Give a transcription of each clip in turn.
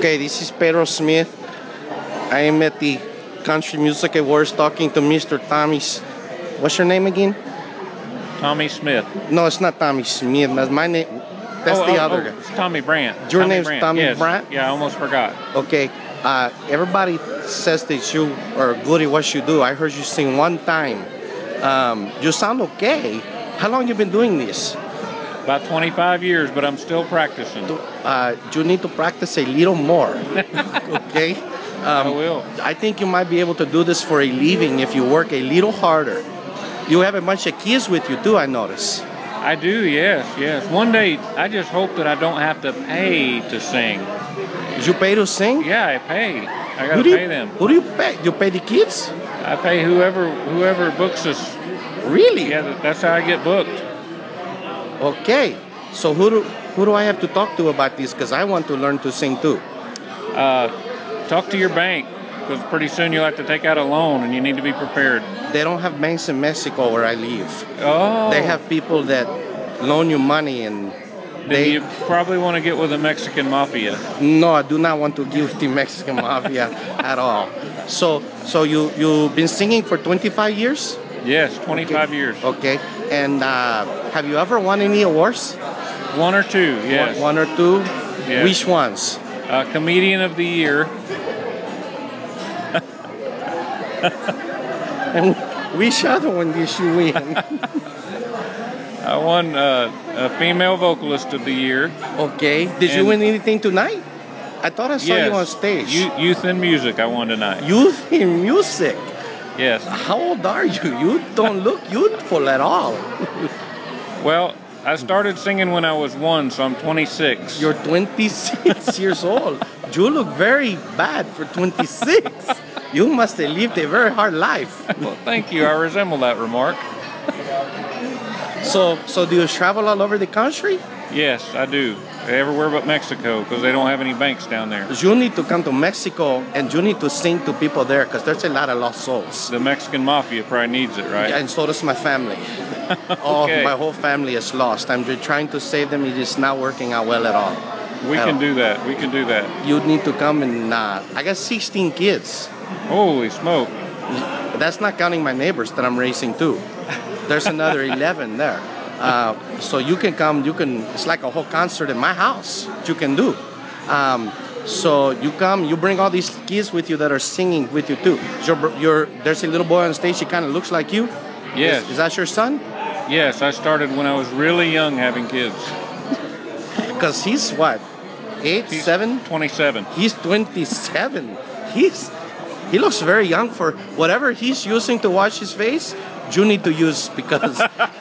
Okay, this is Pedro Smith. I am at the Country Music Awards talking to Mr. Tommy's. What's your name again? Tommy Smith. No, it's not Tommy Smith. That's my name. That's the other guy. It's Tommy Brandt. Your Tommy name's Brandt. Tommy Yes. Brandt? Yeah, I almost forgot. Okay. Everybody says that you are good at what you do. I heard you sing one time. You sound okay. How long you been doing this? About 25 years, but I'm still practicing. You need to practice a little more. Okay? I will. I think you might be able to do this for a living if you work a little harder. You have a bunch of kids with you too, I notice. I do, yes. One day, I just hope that I don't have to pay to sing. You pay to sing? Yeah, I pay. I gotta pay them. Who do you pay? You pay the kids? I pay whoever books us. Really? Yeah, that's how I get booked. Okay. So who do I have to talk to about this? Because I want to learn to sing too. Talk to your bank, because pretty soon you'll have to take out a loan, and you need to be prepared. They don't have banks in Mexico where I live. Oh. They have people that loan you money and Then you probably want to get with the Mexican mafia. No, I do not want to give the Mexican mafia at all. So you've been singing for 25 years? Yes, 25 years. Okay. And have you ever won any awards? One or two, yes. One or two? Yes. Which ones? Comedian of the Year. And which other one did you win? I won a Female Vocalist of the Year. Okay. Did you win anything tonight? I thought I saw you on stage. Youth in Music I won tonight. Youth in Music? Yes. How old are you? You don't look youthful at all. Well, I started singing when I was 1, so I'm 26. You're 26 years old. You look very bad for 26. You must have lived a very hard life. Well, thank you. I resemble that remark. So do you travel all over the country? Yes, I do. Everywhere but Mexico, because they don't have any banks down there. You need to come to Mexico and you need to sing to people there, because there's a lot of lost souls. The Mexican mafia probably needs it, right? Yeah, and so does my family. Okay. My whole family is lost. I'm trying to save them. It is not working out well at all. We can do that. We can do that. You need to come and I got 16 kids. Holy smoke. That's not counting my neighbors that I'm raising too. There's another 11 there. So you can come, it's like a whole concert in my house you can do. So you come, you bring all these kids with you that are singing with you too. There's a little boy on stage, he kind of looks like you. Yes. Is that your son? Yes, I started when I was really young having kids. Because he's what, 8, 7? 27. He's 27. He looks very young for whatever he's using to wash his face. You need to use, because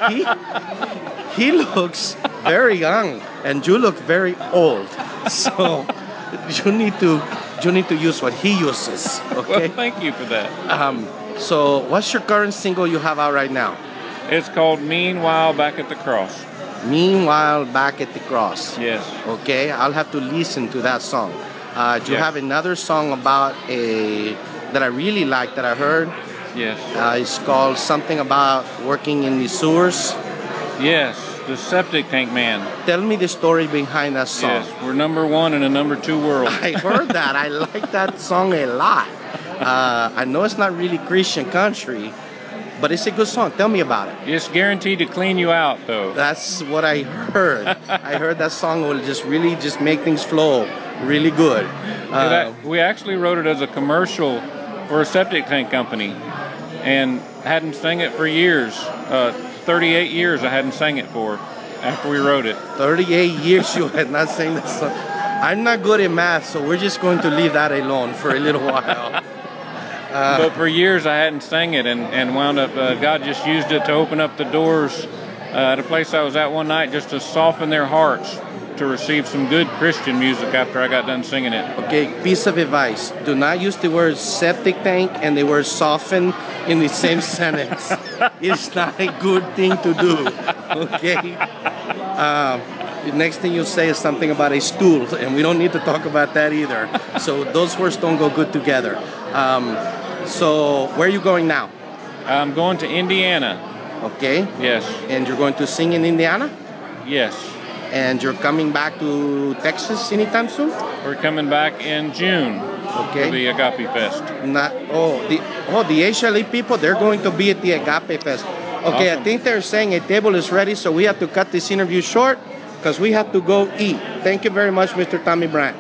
he looks very young and you look very old. So you need to use what he uses. Okay. Well, thank you for that. So what's your current single you have out right now? It's called Meanwhile Back at the Cross. Meanwhile Back at the Cross. Yes. Okay, I'll have to listen to that song. Do you have another song about that I really like that I heard? Yes. It's called something about working in the sewers. Yes, the Septic Tank Man. Tell me the story behind that song. Yes, we're number 1 in a number 2 world. I heard that. I like that song a lot. I know it's not really Christian country, but it's a good song. Tell me about it. It's guaranteed to clean you out, though. That's what I heard. I heard that song will just really just make things flow really good. We actually wrote it as a commercial for a septic tank company and hadn't sang it for years. 38 years I hadn't sang it for after we wrote it. 38 years you had not sang that song. I'm not good at math, so we're just going to leave that alone for a little while. But for years I hadn't sang it and wound up, God just used it to open up the doors at a place I was at one night just to soften their hearts to receive some good Christian music after I got done singing it. Okay, piece of advice. Do not use the word septic tank and the word soften in the same sentence. It's not a good thing to do, okay? The next thing you say is something about a stool, and we don't need to talk about that either. So those words don't go good together. So where are you going now? I'm going to Indiana. Okay. Yes. And you're going to sing in Indiana? Yes. And you're coming back to Texas anytime soon? We're coming back in June Okay. for the Agape Fest. The HLE people, they're going to be at the Agape Fest. Okay, Awesome. I think they're saying a table is ready, so we have to cut this interview short because we have to go eat. Thank you very much, Mr. Tommy Bryant.